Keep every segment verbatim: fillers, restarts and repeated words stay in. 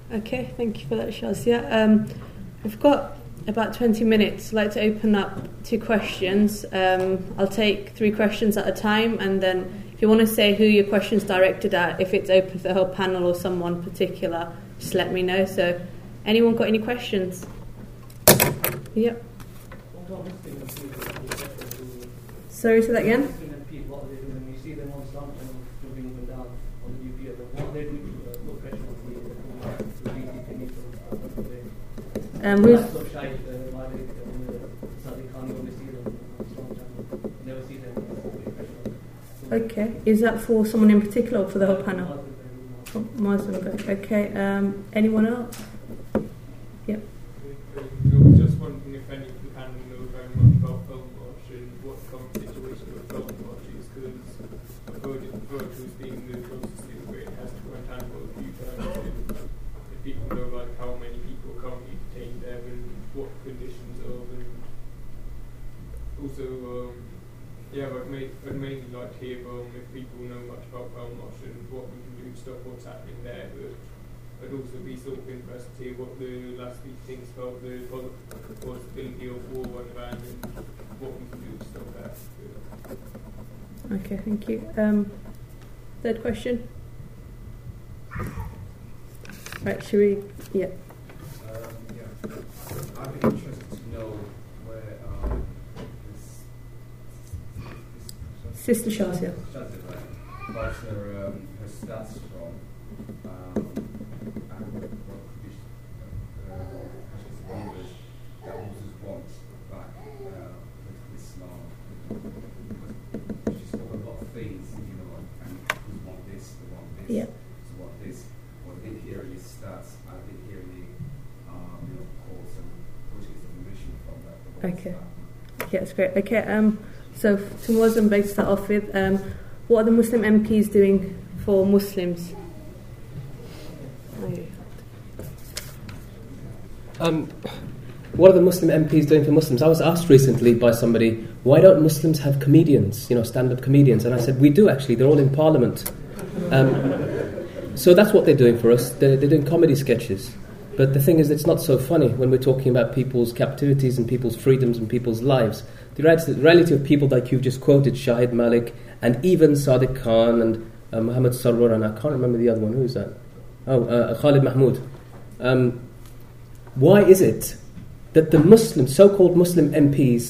Okay, thank you for that, Shazia. Um, we've got about twenty minutes. I'd like to open up to questions. Um, I'll take three questions at a time, and then if you want to say who your question's directed at, if it's open to the whole panel or someone particular, just let me know. So, anyone got any questions? Yep. Sorry, say that again? Um, who's okay, is that for someone in particular or for the whole panel? Oh, Muslim, okay. Um, anyone else? Yep. Just wondering if any of the panel know very much about Film Watch and what the current situation with Film Watch is, because I've heard it referred to as being the closest thing where it has to Guantanamo a few times. If people know like how many people are currently detained there and what conditions are, and also um, yeah, I'd, ma- I'd mainly like to hear um, if people know much about Film Watch and what we can do to stop what's happening there. But I'd also be sort of interested to hear what the last speaker thinks about the possibility of war on Iran and what we can do to stop that. Okay, thank you. Um, third question. Right, should we? Yeah. Um, yeah. I'd be interested to know where um, this, this Sister Shazia. Shazia, right? About her, um, her stats from. Um, and what conditions uh, uh, numbers that Moses wants back uh, with Islam. Because she spoke a lot of things, you know, and we want this, we want this, Yeah. we want this. But I didn't hear any stats, I didn't hear any, um, you know, calls and projects information from that. Okay. Okay, that's great. Okay, um, so to Muslim base to start off with, um, what are the Muslim M Ps doing for Muslims? Um, what are the Muslim M Ps doing for Muslims? I was asked recently by somebody, why don't Muslims have comedians, you know, stand-up comedians? And I said, we do actually, they're all in Parliament. Um, so that's what they're doing for us. They're, they're doing comedy sketches. But the thing is, it's not so funny when we're talking about people's captivities and people's freedoms and people's lives. The reality of people like you've just quoted, Shahid Malik, and even Sadiq Khan and uh, Muhammad Sarwar, and I can't remember the other one. Who is that? Oh, uh, Khalid Mahmood. Um, why is it that the Muslim, so-called Muslim M Ps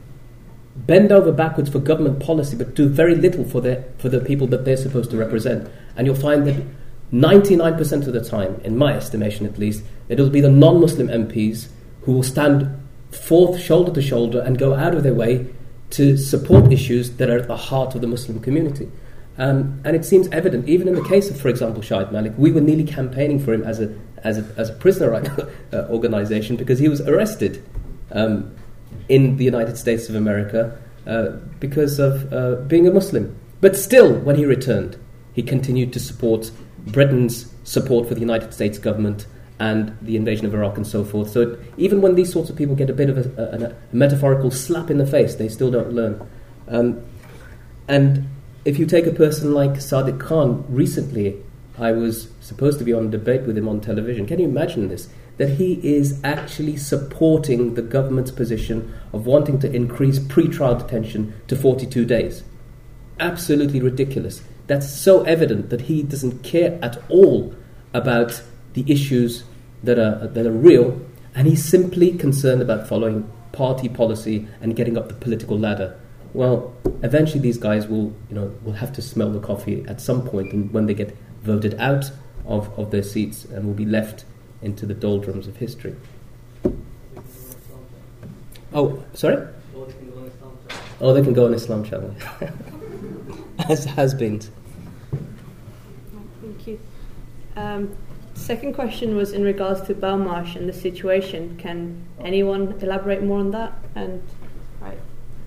bend over backwards for government policy but do very little for the, for the people that they're supposed to represent? And you'll find that ninety-nine percent of the time, in my estimation at least, it'll be the non-Muslim M Ps who will stand forth shoulder to shoulder and go out of their way to support issues that are at the heart of the Muslim community. Um, and it seems evident, even in the case of, for example, Shahid Malik, we were nearly campaigning for him as a as a, as a prisoner right, uh, organisation because he was arrested um, in the United States of America uh, because of uh, being a Muslim. But still, when he returned, he continued to support Britain's support for the United States government and the invasion of Iraq and so forth. So it, even when these sorts of people get a bit of a, a, a metaphorical slap in the face, they still don't learn. Um, and if you take a person like Sadiq Khan, recently I was supposed to be on a debate with him on television. Can you imagine this? That he is actually supporting the government's position of wanting to increase pre-trial detention to forty-two days. Absolutely ridiculous. That's so evident that he doesn't care at all about the issues that are that are real, and he's simply concerned about following party policy and getting up the political ladder. Well, eventually these guys will, you know, will have to smell the coffee at some point, and when they get voted out of, of their seats and will be left into the doldrums of history. Oh, sorry? Oh, they can go on Islam Channel. As has been. Thank you. Um, second question was in regards to Belmarsh and the situation. Can anyone elaborate more on that? And right.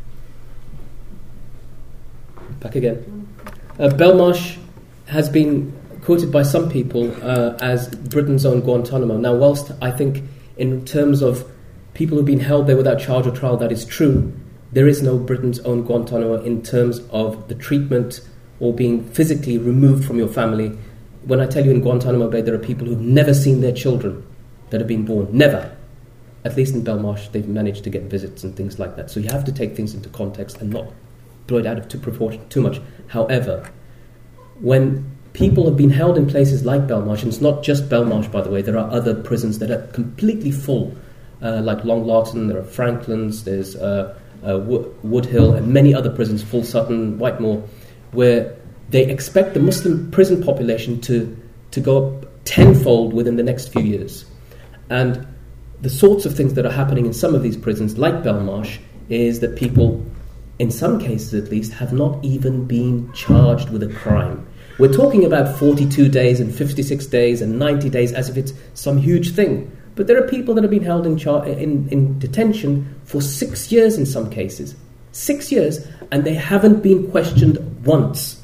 Back again. Uh, Belmarsh has been quoted by some people uh, as Britain's own Guantanamo. Now, whilst I think in terms of people who've been held there without charge or trial, that is true, there is no Britain's own Guantanamo in terms of the treatment or being physically removed from your family when I tell you in Guantanamo Bay there are people who've never seen their children that have been born, never. At least in Belmarsh, they've managed to get visits and things like that. So you have to take things into context and not throw it out of too proportion too much. However, when people have been held in places like Belmarsh, and it's not just Belmarsh, by the way, there are other prisons that are completely full, uh, like Long Lartin, there are Franklin's, there's uh, uh, Wo- Woodhill, and many other prisons, Full Sutton, Whitemoor, where they expect the Muslim prison population to, to go up tenfold within the next few years. And the sorts of things that are happening in some of these prisons, like Belmarsh, is that people, in some cases at least, have not even been charged with a crime. We're talking about forty-two days and fifty-six days and ninety days as if it's some huge thing. But there are people that have been held in, char- in, in detention for six years in some cases. Six years, and they haven't been questioned once.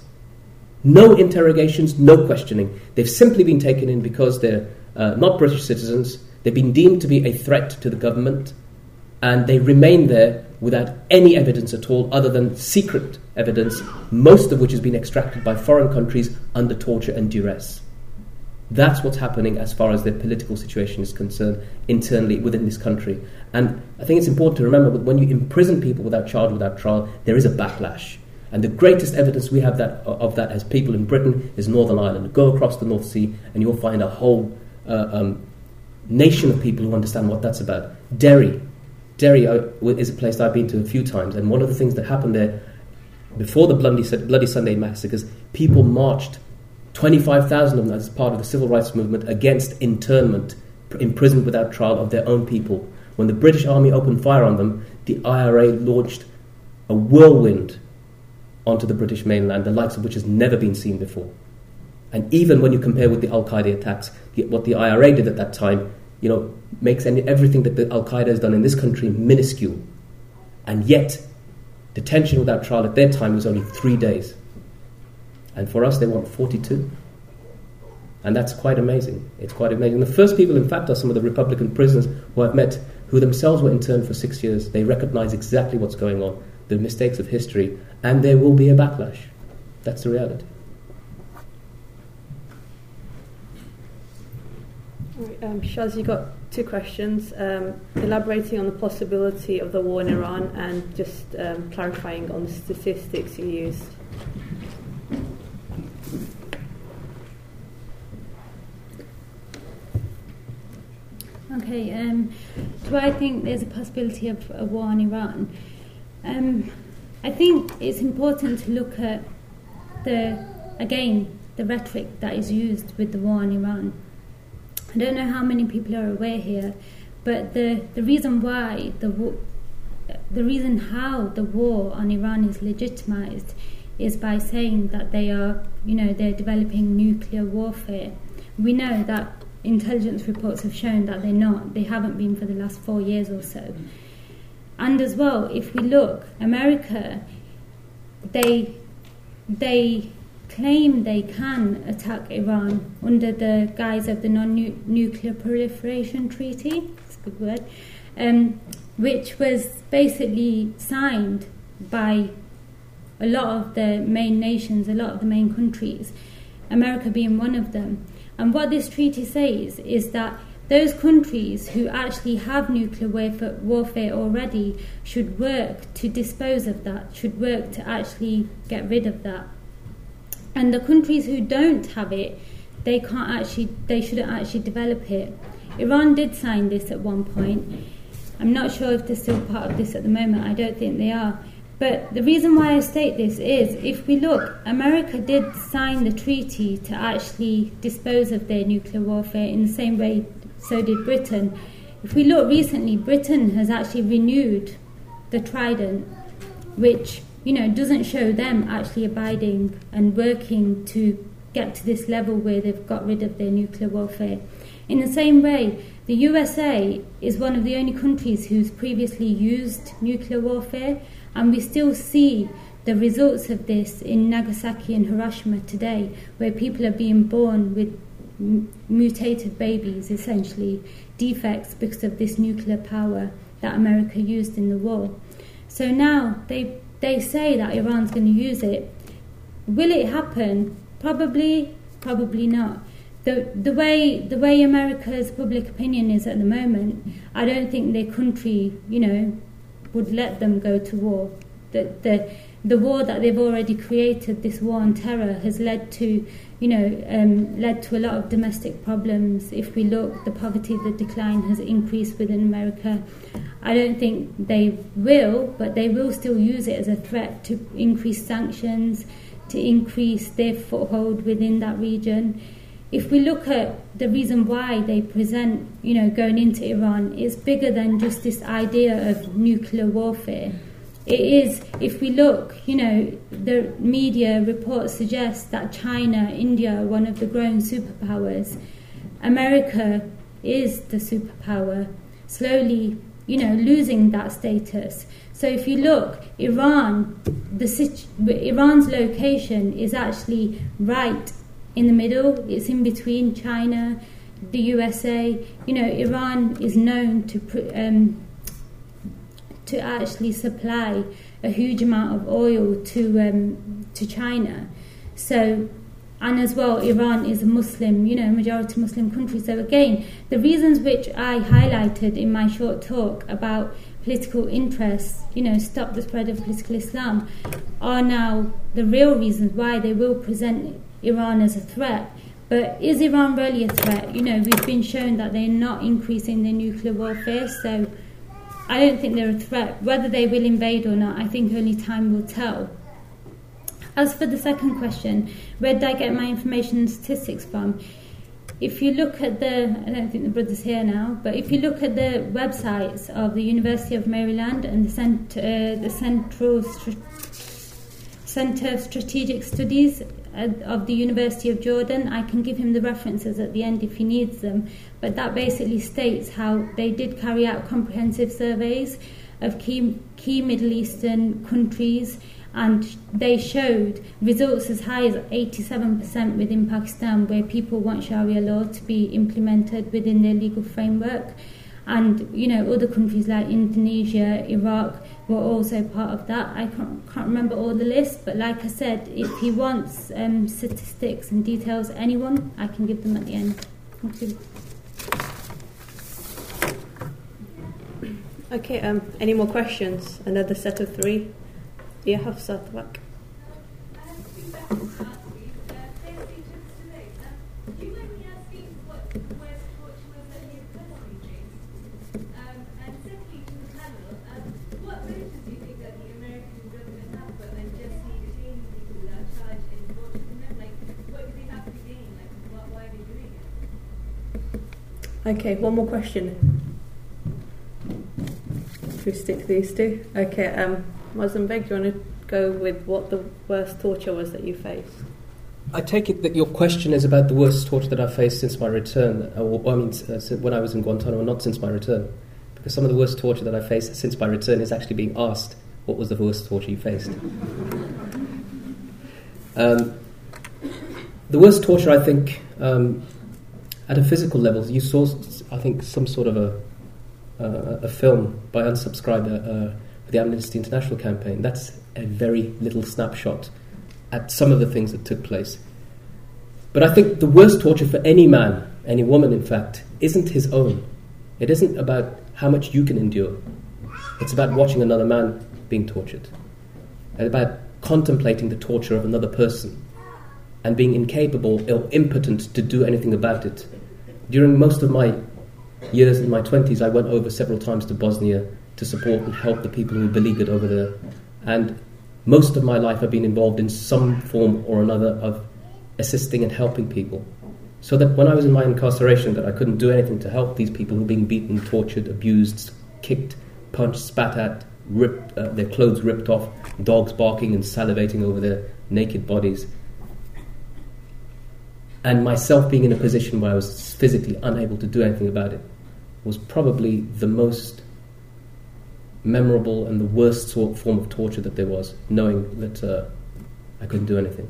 No interrogations, no questioning. They've simply been taken in because they're uh, not British citizens. They've been deemed to be a threat to the government, and they remain there without any evidence at all other than secret evidence, most of which has been extracted by foreign countries under torture and duress. That's what's happening as far as their political situation is concerned internally within this country. And I think it's important to remember that when you imprison people without charge, without trial, there is a backlash. And the greatest evidence we have that of that as people in Britain is Northern Ireland. Go across the North Sea and you'll find a whole uh, um, nation of people who understand what that's about. Derry. Derry is a place I've been to a few times, and one of the things that happened there before the Bloody, Bloody Sunday massacres, people marched, twenty-five thousand of them as part of the civil rights movement, against internment, imprisoned without trial of their own people. When the British Army opened fire on them, the I R A launched a whirlwind onto the British mainland, the likes of which has never been seen before. And even when you compare with the Al-Qaeda attacks, the, what the I R A did at that time, you know, makes any, everything that the Al-Qaeda has done in this country minuscule. And yet, detention without trial at their time was only three days. And for us, they want forty-two. And that's quite amazing. It's quite amazing. The first people, in fact, are some of the Republican prisoners who I've met, who themselves were interned for six years. They recognize exactly what's going on, the mistakes of history, and there will be a backlash. That's the reality. Um, Shaz, you got two questions. Um, elaborating on the possibility of the war in Iran and just um, clarifying on the statistics you used. Okay, um, do I think there's a possibility of a war in Iran? Um, I think it's important to look at the, again, the rhetoric that is used with the war in Iran. I don't know how many people are aware here, but the, the reason why the war, the reason how the war on Iran is legitimized is by saying that they are, you know, they're developing nuclear warfare. We know that intelligence reports have shown that they're not. They haven't been for the last four years or so. And as well, if we look, America, they they claim they can attack Iran under the guise of the non-nuclear proliferation treaty, that's a good word, um, which was basically signed by a lot of the main nations, a lot of the main countries, America being one of them. And what this treaty says is that those countries who actually have nuclear warfare, warfare already should work to dispose of that, should work to actually get rid of that. And the countries who don't have it, they can't actually, they shouldn't actually develop it. Iran did sign this at one point. I'm not sure if they're still part of this at the moment. I don't think they are. But the reason why I state this is, if we look, America did sign the treaty to actually dispose of their nuclear warfare in the same way, so did Britain. If we look recently, Britain has actually renewed the Trident, which, you know, doesn't show them actually abiding and working to get to this level where they've got rid of their nuclear warfare. In the same way, the U S A is one of the only countries who's previously used nuclear warfare, and we still see the results of this in Nagasaki and Hiroshima today, where people are being born with m- mutated babies, essentially, defects because of this nuclear power that America used in the war. So now they they say that Iran's going to use it. Will it happen? Probably, probably not. The the way the way America's public opinion is at the moment, I don't think their country, you know, would let them go to war. The the the war that they've already created, this war on terror, has led to, you know, um, led to a lot of domestic problems. If we look, the poverty, the decline has increased within America. I don't think they will, but they will still use it as a threat to increase sanctions, to increase their foothold within that region. If we look at the reason why they present, you know, going into Iran, it's bigger than just this idea of nuclear warfare. It is, if we look, you know, the media reports suggest that China, India are one of the growing superpowers. America is the superpower, slowly, you know, losing that status. So if you look, Iran, the situ- Iran's location is actually right in the middle. It's in between China, the U S A. You know, Iran is known to pr- um, to actually supply a huge amount of oil to um, to China. So, and as well, Iran is a Muslim, you know, majority Muslim country. So again, the reasons which I highlighted in my short talk about political interests, you know, stop the spread of political Islam, are now the real reasons why they will present Iran as a threat. But is Iran really a threat? You know, we've been shown that they're not increasing their nuclear warfare, so I don't think they're a threat. Whether they will invade or not, I think only time will tell. As for the second question, where did I get my information and statistics from? If you look at the, I don't think the brother's here now, but if you look at the websites of the University of Maryland and the, Cent- uh, the Central St- Center of Strategic Studies of the University of Jordan, I can give him the references at the end if he needs them, but that basically states how they did carry out comprehensive surveys of key, key Middle Eastern countries, and they showed results as high as eighty-seven percent within Pakistan, where people want Sharia law to be implemented within their legal framework. And, you know, other countries like Indonesia, Iraq were also part of that. I can't, can't remember all the list, but like I said, if he wants um, statistics and details, anyone, I can give them at the end. Thank you. Okay, um, any more questions? Another set of three. Yeah, Hafsa at the back. Okay, one more question. Should we stick to these two? Okay, um, Mazembek, do you want to go with what the worst torture was that you faced? I take it that your question is about the worst torture that I've faced since my return, or I mean, uh, when I was in Guantanamo, not since my return. Because some of the worst torture that I faced since my return is actually being asked, what was the worst torture you faced? um, the worst torture, I think, um, at a physical level, you saw, I think, some sort of a uh, a film by Unsubscriber uh, for the Amnesty International campaign. That's a very little snapshot at some of the things that took place. But I think the worst torture for any man, any woman, in fact, isn't his own. It isn't about how much you can endure. It's about watching another man being tortured. It's about contemplating the torture of another person and being incapable or impotent to do anything about it. During most of my years in my twenties, I went over several times to Bosnia to support and help the people who were beleaguered over there. And most of my life I've been involved in some form or another of assisting and helping people. So that when I was in my incarceration, that I couldn't do anything to help these people who were being beaten, tortured, abused, kicked, punched, spat at, ripped, uh, their clothes ripped off, dogs barking and salivating over their naked bodies. And myself being in a position where I was physically unable to do anything about it was probably the most memorable and the worst sort form of torture that there was, knowing that uh, I couldn't do anything.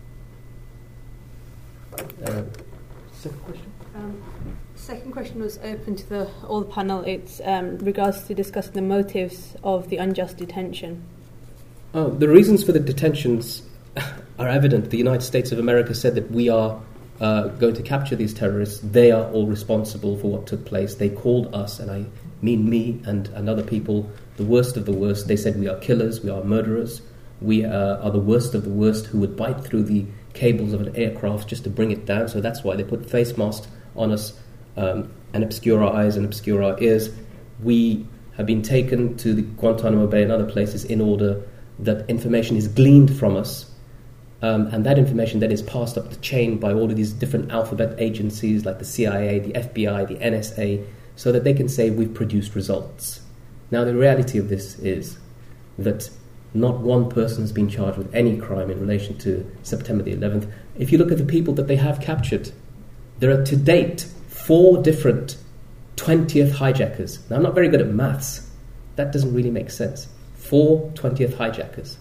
Uh, second question? Um, second question was open to the all the panel. It's um, regards to discussing the motives of the unjust detention. Oh, the reasons for the detentions are evident. The United States of America said that we are uh, going to capture these terrorists, they are all responsible for what took place. They called us, and I mean me and, and other people, the worst of the worst. They said we are killers, we are murderers, we uh, are the worst of the worst who would bite through the cables of an aircraft just to bring it down. So that's why they put face masks on us um, and obscure our eyes and obscure our ears. We have been taken to the Guantanamo Bay and other places in order that information is gleaned from us, um, and that information then is passed up the chain by all of these different alphabet agencies like the C I A, the F B I, the N S A, so that they can say we've produced results. Now the reality of this is that not one person has been charged with any crime in relation to September the eleventh. If you look at the people that they have captured, there are to date four different twentieth hijackers. Now I'm not very good at maths. That doesn't really make sense. Four twentieth hijackers.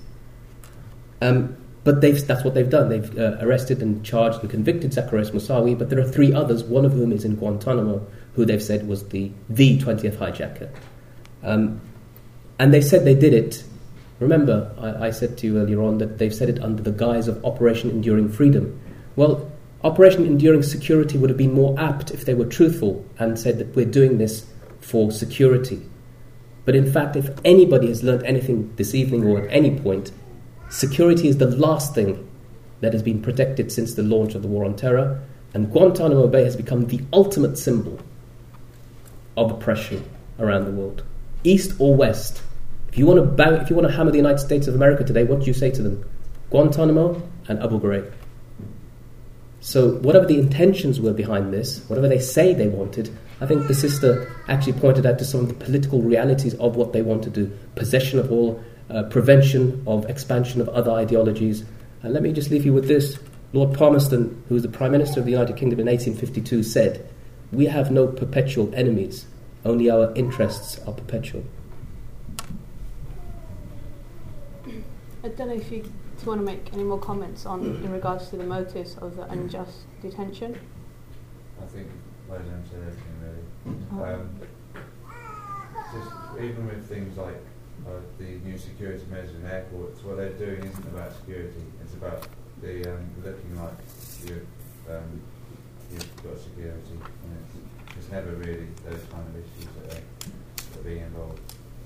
Um, but they've, that's what they've done. They've uh, arrested and charged and convicted Zacchaeus Moussaoui, but there are three others, one of whom is in Guantanamo, who they've said was the, the twentieth hijacker. Um, and they said they did it. Remember, I, I said to you earlier on that they've said it under the guise of Operation Enduring Freedom. Well, Operation Enduring Security would have been more apt if they were truthful and said that we're doing this for security. But in fact, if anybody has learnt anything this evening or at any point, security is the last thing that has been protected since the launch of the War on Terror, and Guantanamo Bay has become the ultimate symbol of oppression around the world, east or west. If you want to bang, if you want to hammer the United States of America today, what do you say to them? Guantanamo and Abu Ghraib. So whatever the intentions were behind this, whatever they say they wanted, I think the sister actually pointed out to some of the political realities of what they want to do. Possession of all, uh, prevention of expansion of other ideologies. And let me just leave you with this. Lord Palmerston, who was the Prime Minister of the United Kingdom in eighteen fifty-two, said, "We have no perpetual enemies, only our interests are perpetual." I don't know if you if you want to make any more comments on in regards to the motives of the unjust detention. I think William said everything really. Oh. Um, just even with things like uh, the new security measures in airports, what they're doing isn't about security. It's about the um, looking like you've, um, you've got security, and it's, it's never really those kind of issues that are, that are being involved.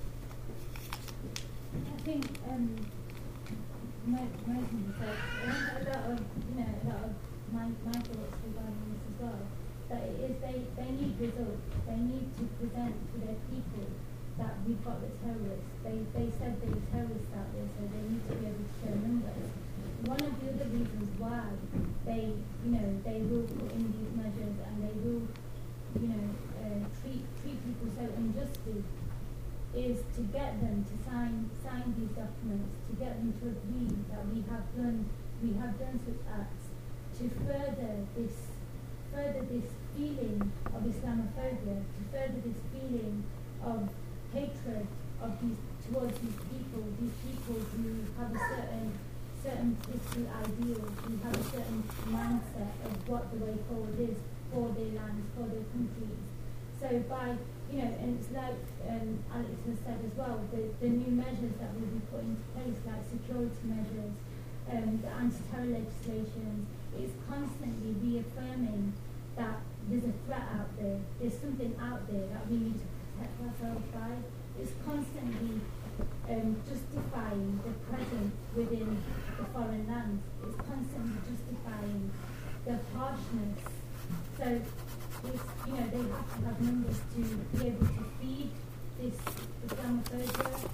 I think um, my my thing is that I think a lot of you know a lot of my my thoughts regarding this as well. That it is they they need results. They need to present to their people that we've got the terrorists. They they said there were terrorists out there, so they need to be able to show numbers. One of the other reasons why they you know they will put in these measures and they will you know uh, treat treat people so unjustly is to get them to sign sign these documents, to get them to agree that we have done we have done such acts, to further this further this feeling of Islamophobia, to further this feeling of hatred of these towards these people, these people who have a certain certain political ideals, who have a certain mindset of what the way forward is for their lands, for their countries. So by You know, and it's like um, Alex has said as well, the, the new measures that will be put into place, like security measures, um, the anti-terror legislation, is constantly reaffirming that there's a threat out there, there's something out there that we need to protect ourselves by. It's constantly um, justifying the presence within the foreign lands. It's constantly justifying the harshness. So, It's, you know, they have to have numbers to be able to feed this Islamophobia.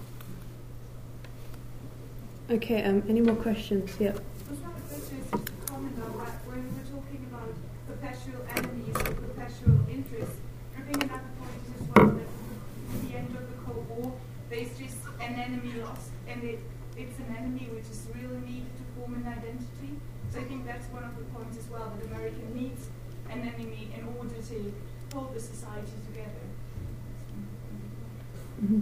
Okay, um, any more questions? Yeah. I was trying to just comment on that when we're talking about perpetual enemies or perpetual interests. I think another point is as well that at the end of the Cold War, there's just an enemy lost, and it, it's an enemy which is really needed to form an identity. So I think that's one of the points as well, that America needs an enemy in order to hold the society together. Mm-hmm.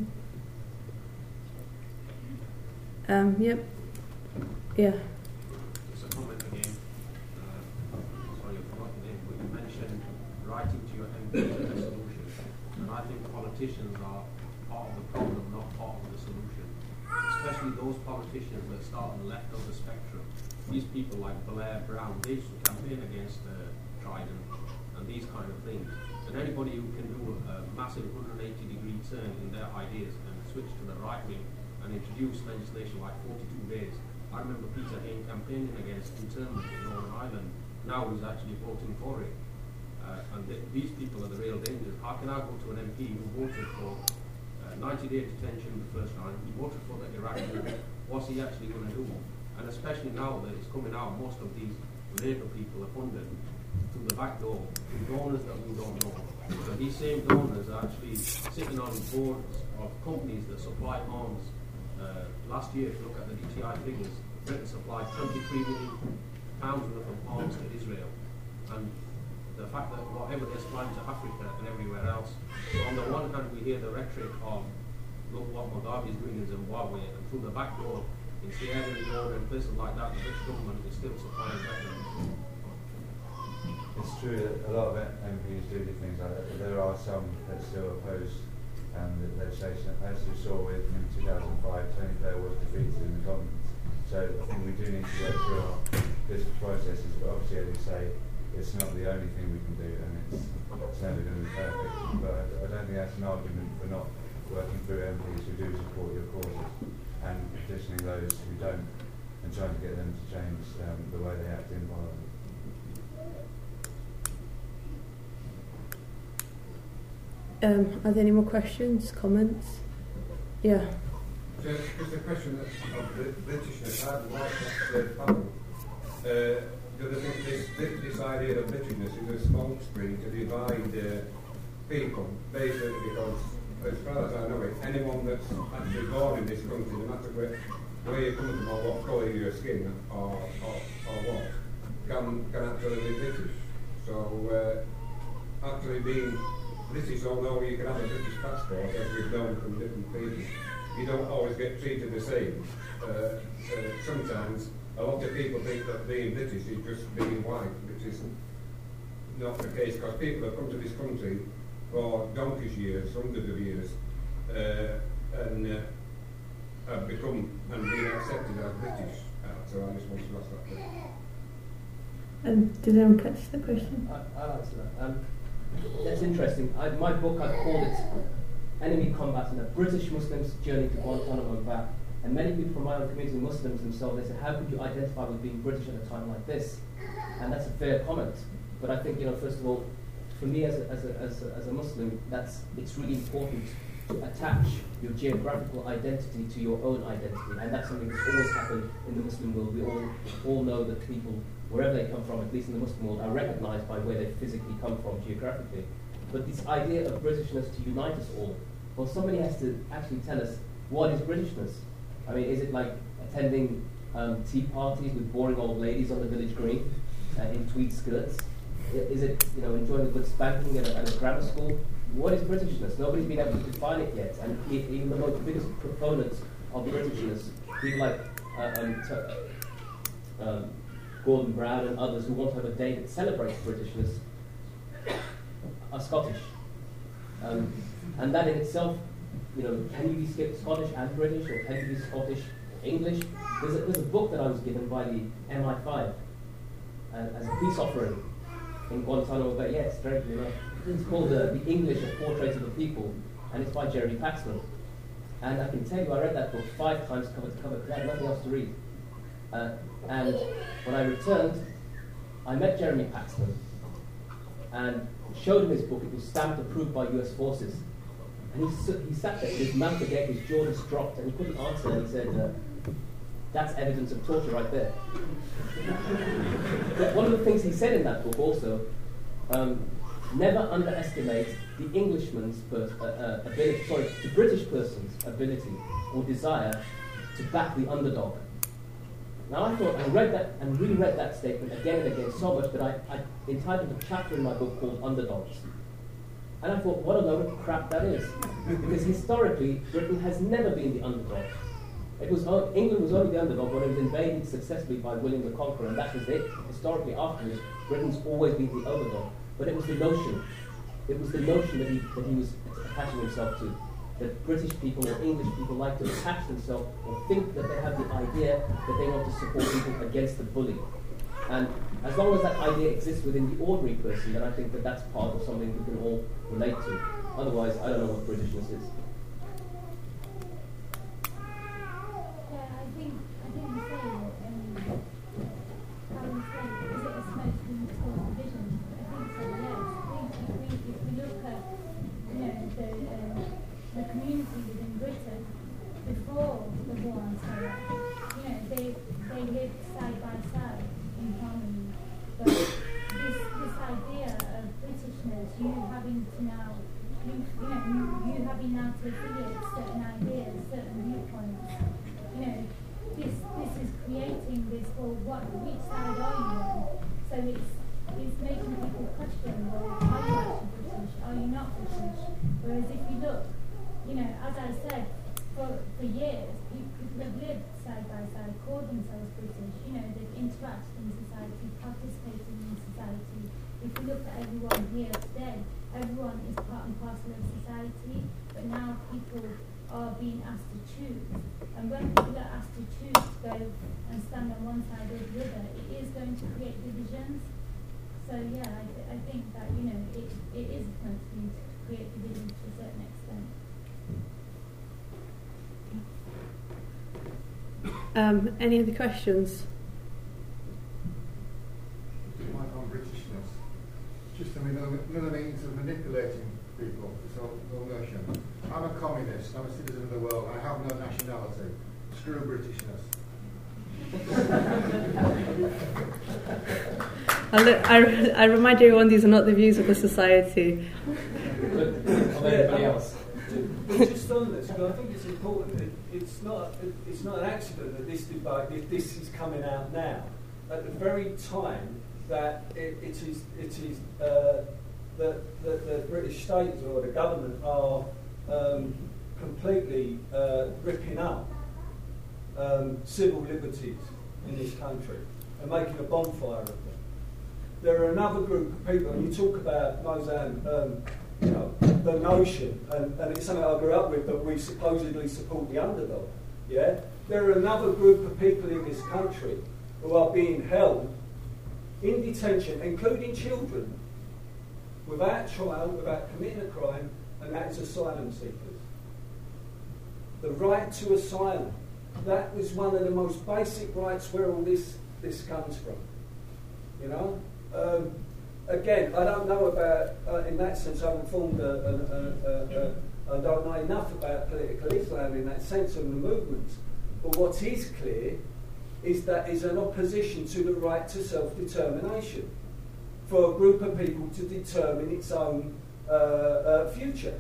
Um, yep. Yeah. Just a comment again. Uh, sorry, I've forgotten the name, but you mentioned writing to your M P is a solution. And I think politicians are part of the problem, not part of the solution. Especially those politicians that start on the left of the spectrum. These people like Blair, Brown, they used to campaign against uh, Trident and these kind of things. And anybody who can do a massive one hundred eighty degree turn in their ideas and switch to the right wing and introduce legislation like forty-two days. I remember Peter Hain campaigning against internment in Northern Ireland. Now he's actually voting for it. Uh, and th- these people are the real dangers. How can I go to an M P who voted for uh, ninety day detention the first time, he voted for the Iraqi war, what's he actually going to do? And especially now that it's coming out, most of these Labour people are funded through the back door, through donors that we don't know. So these same donors are actually sitting on boards of companies that supply arms. Uh, last year, if you look at the D T I figures, Britain supplied twenty-three million pounds worth of arms to Israel. And the fact that whatever they're supplying to Africa and everywhere else. So on the one hand, we hear the rhetoric of, look what Mugabe is doing in Zimbabwe, and through the back door, in Sierra Leone and places like that, the British government is still supplying weapons. It's true that a lot of M Ps do do things like that, but there are some that still oppose um, the legislation. As you saw with in two thousand five, Tony Blair was defeated in the Commons. So I think we do need to go through our business processes, but obviously, as you say, it's not the only thing we can do, and it's, it's never going to be perfect. But I, I don't think that's an argument for not working through M Ps who do support your causes and petitioning those who don't and trying to get them to change um, the way they act in Parliament. Um, are there any more questions, comments? Yeah. Just, just a question of Britishness. I'd like to panel. Uh, do they think this, this, this idea of Britishness is a smokescreen to divide uh, people, basically because, as far as I know it, anyone that's actually born in this country, no matter where, where you come from or what colour your skin or, or, or what, can, can actually be British. So uh, actually being British, although you can have a British passport, as we've known from different people, you don't always get treated the same. Uh, uh, sometimes a lot of people think that being British is just being white, which is not the case, because people have come to this country for donkey's years, hundreds of years, uh, and uh, have become and been accepted as British. Uh, so I just want to ask that question. Um, did anyone catch the question? I, I'll answer that. Um, that's interesting. I, my book, I've called it Enemy Combatant, a British Muslim's Journey to Guantanamo and Back. And many people from my own community, Muslims themselves, they say, how could you identify with being British at a time like this? And that's a fair comment. But I think, you know, first of all, for me as a, as a, as a, as a Muslim, that's, it's really important to attach your geographical identity to your own identity. And that's something that's always happened in the Muslim world. We all, all know that people, wherever they come from, at least in the Muslim world, are recognized by where they physically come from geographically. But this idea of Britishness to unite us all, well, somebody has to actually tell us, what is Britishness? I mean, is it like attending um, tea parties with boring old ladies on the village green uh, in tweed skirts? I, is it, you know, enjoying a good spanking at a, at a grammar school? What is Britishness? Nobody's been able to define it yet. And e- even the most biggest proponents of Britishness, people like uh, um, t- um, Gordon Brown and others who want to have a day that celebrates Britishness, are Scottish. Um, and that in itself, you know, can you be Scottish and British, or can you be Scottish English? There's a, there's a book that I was given by the M I five uh, as a peace offering in Guantanamo Bay. Yeah, strangely enough. It's called uh, The English, A Portrait of the People, and it's by Jeremy Paxman. And I can tell you, I read that book five times cover to cover because I had nothing else to read. Uh, and when I returned, I met Jeremy Paxman and showed him his book. It was stamped approved by U S forces. And he, he sat there with his mouth agape, his jaw just dropped, and he couldn't answer. And he said, uh, that's evidence of torture right there. But one of the things he said in that book also, um, never underestimate the Englishman's pers- uh, uh, ability, sorry, the British person's ability or desire to back the underdog. Now I thought, I read that and reread that statement again and again so much that I, I entitled a chapter in my book called Underdogs. And I thought, what a load of crap that is. Because historically, Britain has never been the underdog. It was o- England was only the underdog when it was invaded successfully by William the Conqueror, and that was it. Historically, afterwards, Britain's always been the underdog. But it was the notion, it was the notion that he, that he was attaching himself to. That British people or English people like to attach themselves or think that they have the idea that they want to support people against the bully. And As long as that idea exists within the ordinary person, then I think that that's part of something we can all relate to. Otherwise, I don't know what Britishness is. Yeah, I think I think the same. Um, how you say, is it a smoke and cause division? I think so. Yes. I think if we if we look at you know the uh, the community within Britain before the war on terror, you know they they lived side by side in harmony. But this this idea of Britishness, you having to now you, you know you having now to affiliate certain ideas, certain viewpoints. You know, this this is creating this. Well, what which side are you on? So it's it's making people question. Well, are you actually British? Are you not British? Whereas if you look, you know, as I said, for for years, people, people have lived side by side, called themselves British. You know, they've interacted in society, participated in society. If you look at everyone here today, everyone is part and parcel of society. But now people are being asked to choose. And when people are asked to choose to go and stand on one side or the other, it is going to create divisions. So yeah, I, th- I think that, you know, it, it is going to create divisions to a certain extent. Um, any other questions? Mike, on Britishness. Just, I mean, another means of manipulating people, this whole, whole notion. I'm a communist, I'm a citizen of the world, I have no nationality. Screw Britishness. I, look, I, re- I remind everyone these are not the views of the society. Of anybody else. Just on this, because I think it's important. It, it's not. It, it's not an accident that this debate, if this is coming out now, at the very time that it, it is, it is uh, that, that the British state or the government are um, completely uh, ripping up um, civil liberties in this country and making a bonfire of them. There are another group of people, and you talk about Mozambique. Um, You know, the notion, and, and it's something I grew up with, that we supposedly support the underdog. Yeah, there are another group of people in this country who are being held in detention, including children, without trial, without committing a crime, and that is asylum seekers. The right to asylum, that was one of the most basic rights where all this this comes from. You know. Um, Again, I don't know about, uh, in that sense, I haven't formed a, a, a, a, a, I don't know enough about political Islam in that sense of the movements. But what is clear is that is an opposition to the right to self-determination for a group of people to determine its own uh, uh, future.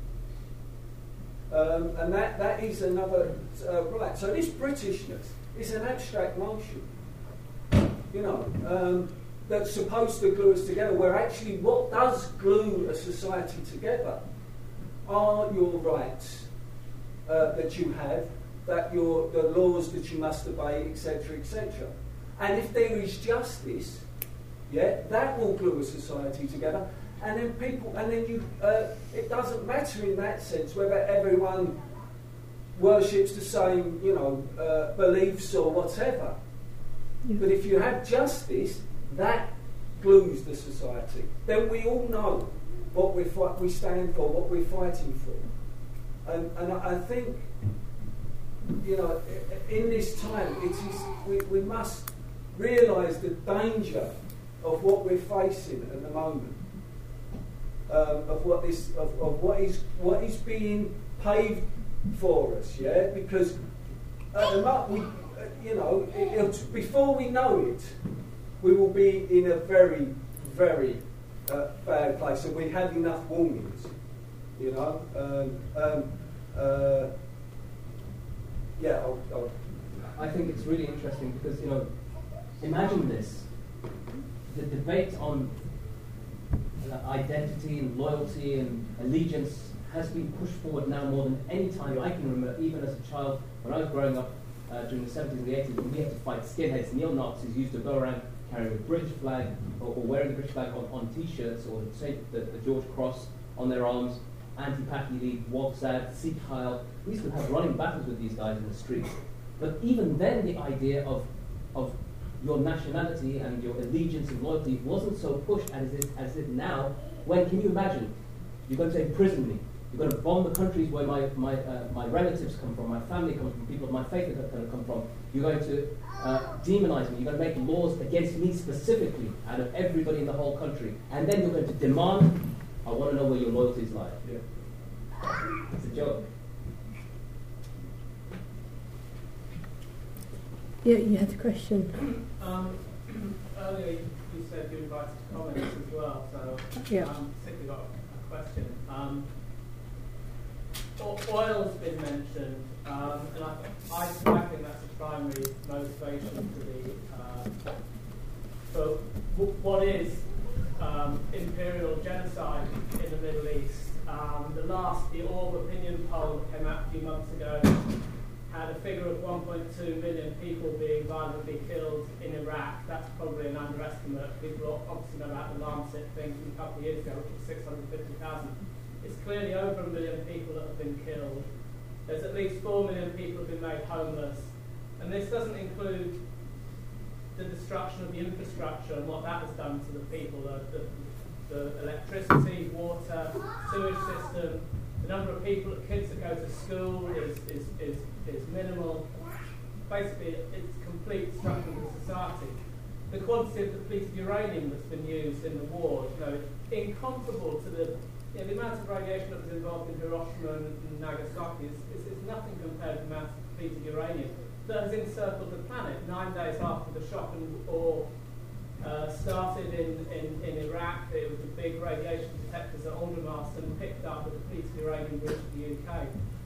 Um, and that, that is another uh, right. So this Britishness is an abstract notion, you know, um, that's supposed to glue us together, where actually what does glue a society together are your rights uh, that you have, that your the laws that you must obey, et cetera, et cetera. And if there is justice, yeah, that will glue a society together. And then people, and then you, uh, it doesn't matter in that sense whether everyone worships the same, you know, uh, beliefs or whatever. Yeah. But if you have justice, that glues the society. Then we all know what we fight, we stand for, what we're fighting for. And, and I think, you know, in this time, it is we, we must realise the danger of what we're facing at the moment, um, of what is of, of what is what is being paved for us. Yeah, because at the moment, we, you know, it, it, before we know it, we will be in a very, very uh, bad place, and we have enough warnings, you know. Um, um, uh, yeah, I'll, I'll I think it's really interesting because, you know, imagine this. The debate on uh, identity and loyalty and allegiance has been pushed forward now more than any time I can remember, even as a child. When I was growing up uh, during the seventies and the eighties, when we had to fight skinheads, neo-Nazis used to go around carrying a British flag or, or wearing the British flag on, on T-shirts, or the, the, the George Cross on their arms, Anti-Paki League, Wabsad, Sikh Heil. We used to have running battles with these guys in the streets. But even then, the idea of, of your nationality and your allegiance and loyalty wasn't so pushed as it, as it now, when, can you imagine, you're going to imprison me, you're going to bomb the countries where my, my, uh, my relatives come from, my family comes from, people of my faith are going to come from, you're going to uh, demonize me, you're going to make laws against me specifically out of everybody in the whole country, and then you're going to demand, I want to know where your loyalties lie. Yeah. It's a joke. Yeah, you had a question. Um, earlier you said you invited comments as well, so yeah. um, particularly got a question. Um, oil's been mentioned, um, and I, I, I think that's a primary motivation for the. Uh, for w- what is um, imperial genocide in the Middle East? Um, the last, the Orb opinion poll that came out a few months ago had a figure of one point two million people being violently killed in Iraq. That's probably an underestimate. People obviously know about the Lancet thing from a couple of years ago, which was six hundred fifty thousand. It's clearly over a million people that have been killed. There's at least four million people who have been made homeless. And this doesn't include the destruction of the infrastructure and what that has done to the people, the, the, the electricity, water, sewage system. The number of people, kids that go to school is, is, is, is minimal. Basically, it's complete destruction of the society. The quantity of depleted uranium that's been used in the war, you know, incomparable to the, you know, the amount of radiation that was involved in Hiroshima and Nagasaki is, is, is nothing compared to the amount of depleted uranium that has encircled the planet nine days after the shock and awe uh, started in, in, in Iraq. It was the big radiation detectors at Aldermaston picked up the depleted uranium reached the U K.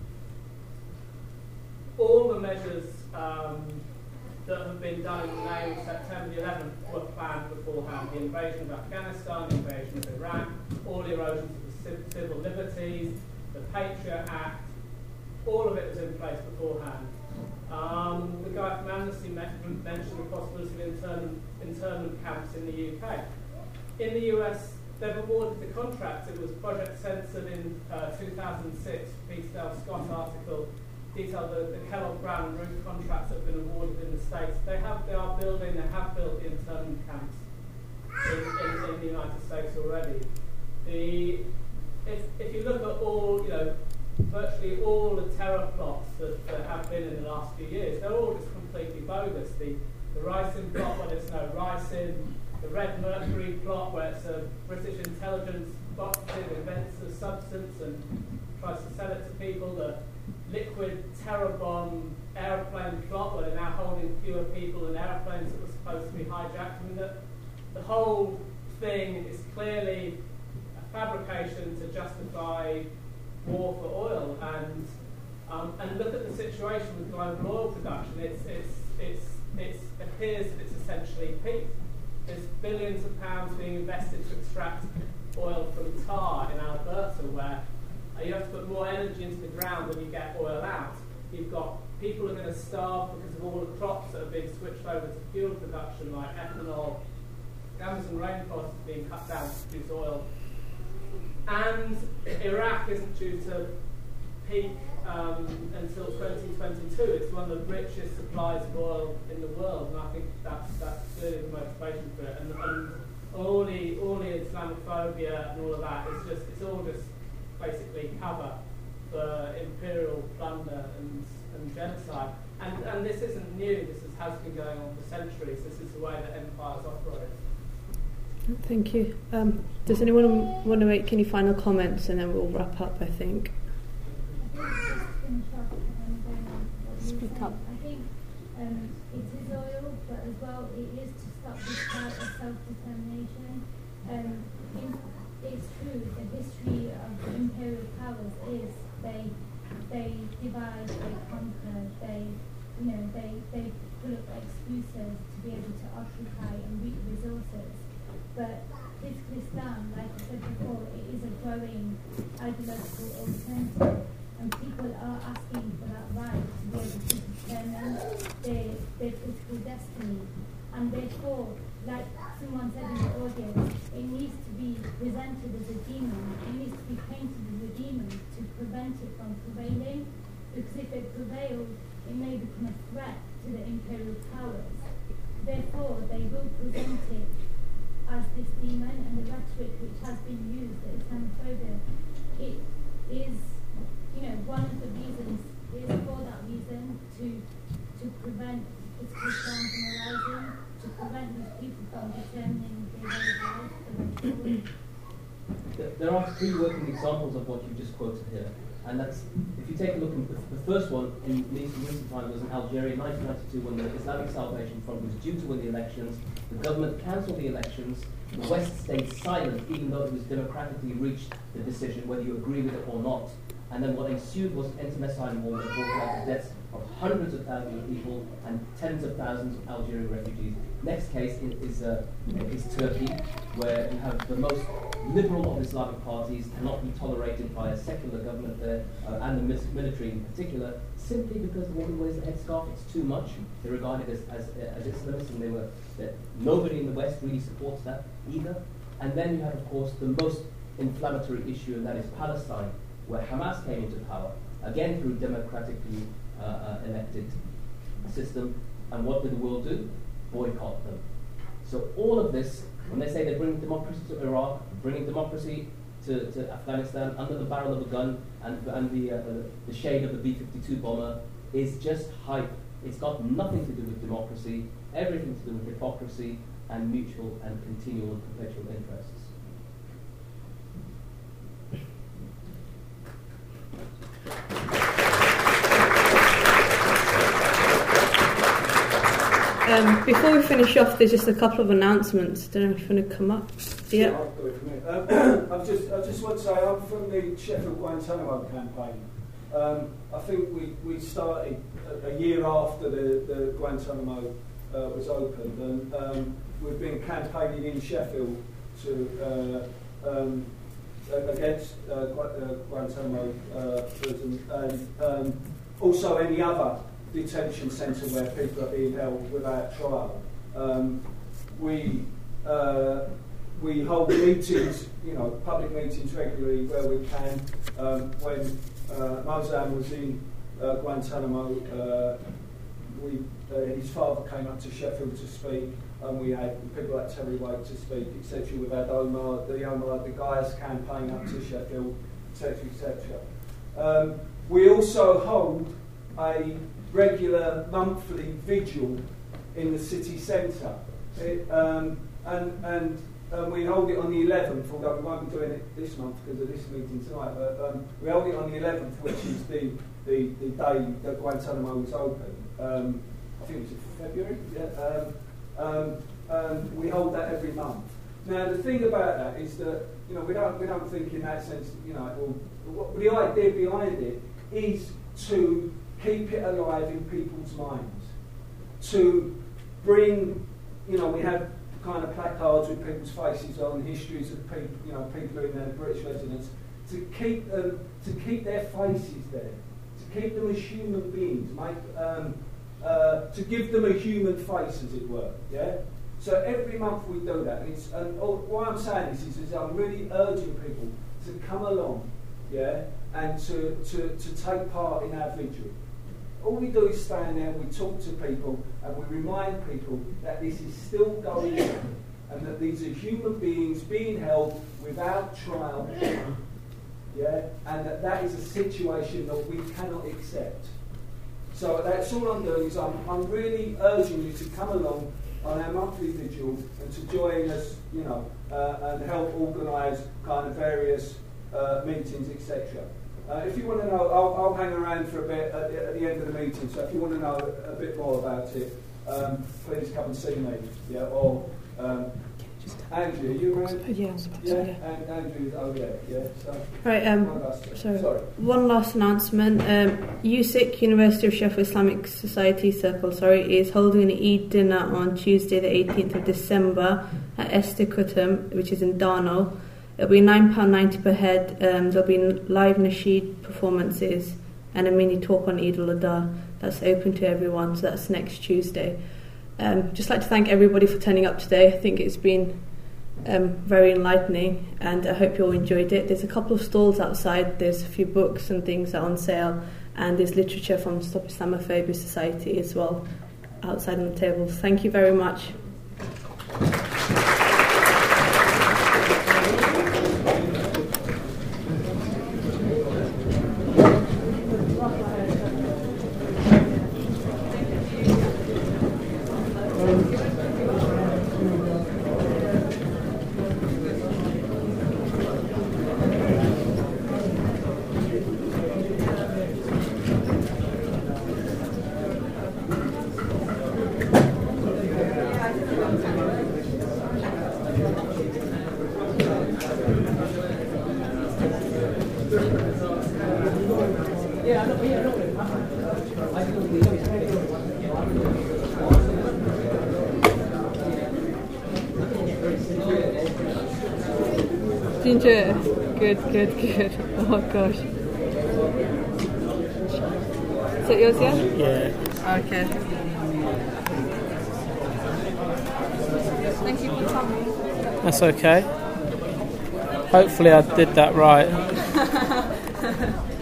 All the measures um, that have been done in the name of September the eleventh were planned beforehand. The invasion of Afghanistan, the invasion of Iraq, all the erosions of the civil liberties, the Patriot Act, all of it was in place beforehand. Um, the guy from Amnesty mentioned the possibility of intern- internment camps in the U K. In the U S, they've awarded the contracts. It was Project Censored in uh, two thousand six, Peter Dale Scott article, detailed the, the Kellogg Brown and Root contracts that have been awarded in the States. They have, they are building, they have built the internment camps in, in, in the United States already. The, if, if you look at all, you know, virtually all the terror plots that, that have been in the last few years, they're all just completely bogus. The, the Ricin plot where there's no ricin, the Red Mercury plot where it's a British intelligence operative invents a substance and tries to sell it to people, the liquid terror bomb aeroplane plot where they're now holding fewer people than aeroplanes that were supposed to be hijacked. I mean, the, the whole thing is clearly a fabrication to justify war for oil, and um, and look at the situation with global oil production. It's it's it's it's it appears that it's essentially peaked. There's billions of pounds being invested to extract oil from tar in Alberta, where uh, you have to put more energy into the ground than you get oil out. You've got people who are going to starve because of all the crops that are being switched over to fuel production, like ethanol. The Amazon rainforest is being cut down to produce oil. And Iraq isn't due to peak um, until twenty twenty-two. It's one of the richest supplies of oil in the world, and I think that's that's clearly the motivation for it. And, and all the all the Islamophobia and all of that is just it's all just basically cover for imperial plunder and, and genocide. And and this isn't new. This is, has been going on for centuries. This is the way that empires operate. Thank you. Um, does anyone want to make any final comments, and then we'll wrap up, I think. Speak up. I think um, it is oil, but as well it is to stop this fight of self-determination. Um, in, it's true, the history of imperial powers is they they divide, they conquer, they you know they they pull up excuses to be able to occupy and reap resources. But political Islam, like I said before, it is a growing ideological alternative, and people are asking for that right to be able to determine their, their political destiny. And therefore, like someone said in the audience, it needs to be presented as a demon, it needs to be painted as a demon to prevent it from prevailing, because if it prevails, it may become a threat to the imperial powers. therefore they will present it as this demon, and the rhetoric which has been used, the Islamophobia, it is, you know, one of the reasons is for that reason to to prevent political crime from arising, to prevent these people from determining their way of life, the way forward. There are three working examples of what you just quoted here, and that's, if you take a look, at the first one in recent, recent time was in Algeria in nineteen ninety-two, when the Islamic Salvation Front was due to win the elections. The government cancelled the elections. The West stayed silent, even though it was democratically reached the decision, whether you agree with it or not. And then what ensued was an internecine war that brought about the deaths of hundreds of thousands of people and tens of thousands of Algerian refugees. Next case is, is, uh, is Turkey, where you have the most liberal of Islamic parties cannot be tolerated by a secular government there, uh, and the military in particular, simply because the woman wears the headscarf. It's too much. They're regarded as, as, as Islamists, and they were, that nobody in the West really supports that either. And then you have, of course, the most inflammatory issue, and that is Palestine, where Hamas came into power, again through democratically uh, uh, elected system. And what did the world do? Boycott them. So all of this, when they say they're bringing democracy to Iraq, bringing democracy to, to Afghanistan under the barrel of a gun and, and the, uh, the, the shade of the B fifty-two bomber, is just hype. It's got nothing to do with democracy, everything to do with hypocrisy and mutual and continual and perpetual interests. Um, before we finish off, there's just a couple of announcements. Don't know if you want to come up. Yeah. yeah I'll do it for um, I've just, I just want to say, I'm from the Sheffield Guantanamo campaign. Um, I think we, we started a, a year after the, the Guantanamo uh, was opened, and um, we've been campaigning in Sheffield to uh, um, against uh, Guantanamo uh, prison, and um, also any other detention centre where people are being held without trial. Um, we uh, we hold meetings, you know, public meetings regularly where we can. Um, when uh, Mozam was in uh, Guantanamo, uh, we uh, his father came up to Sheffield to speak, and we had people like Terry Waite to speak, et cetera. We've had Omar, the Omar the Guys campaign up to Sheffield, et cetera, et cetera. Um, we also hold a regular monthly vigil in the city centre, um, and and um, we hold it on the eleventh. Although we won't be doing it this month because of this meeting tonight, but um, we hold it on the eleventh, which is the the, the day that Guantanamo was open. Um, I think it was in February. Yeah. Um, um, um, we hold that every month. Now the thing about that is that, you know, we don't we don't think in that sense, you know, well, what, the idea behind it is to keep it alive in people's minds, to bring, you know, we have kind of placards with people's faces on, histories of people, you know, people who are in their British residence, to keep them, to keep their faces there, to keep them as human beings, make, um, uh, to give them a human face, as it were, yeah? So every month we do that, and, it's, and all, why I'm saying this is, is I'm really urging people to come along, yeah, and to, to, to take part in our vigil. All we do is stand there, we talk to people, and we remind people that this is still going on, and that these are human beings being held without trial, yeah, and that that is a situation that we cannot accept. So that's all I'm doing, is I'm, I'm really urging you to come along on our monthly vigil and to join us, you know, uh, and help organise kind of various uh, meetings, et cetera. Uh, if you want to know, I'll, I'll hang around for a bit at the, at the end of the meeting, so if you want to know a, a bit more about it, um, please come and see me. Yeah, or um, Andrew, are you around? Yeah, yeah, and Andrew, oh yeah, yeah. So, right, um, one sorry. sorry. One last announcement. Um, U S I C, University of Sheffield Islamic Society Circle, sorry, is holding an Eid dinner on Tuesday, the eighteenth of December at Esther Cuttam, which is in Darnall. It'll be nine pounds ninety per head. Um, there'll be live nasheed performances and a mini talk on Eid al-Adha. That's open to everyone, so that's next Tuesday. Um, just like to thank everybody for turning up today. I think it's been um, very enlightening, and I hope you all enjoyed it. There's a couple of stalls outside. There's a few books and things that are on sale, and there's literature from Stop Islamophobia Society as well. outside on the tables. Thank you very much. Ginger, good, good, good. Oh gosh. Is it yours, yeah? Yeah. Okay. Thank you for coming. That's okay. Hopefully I did that right.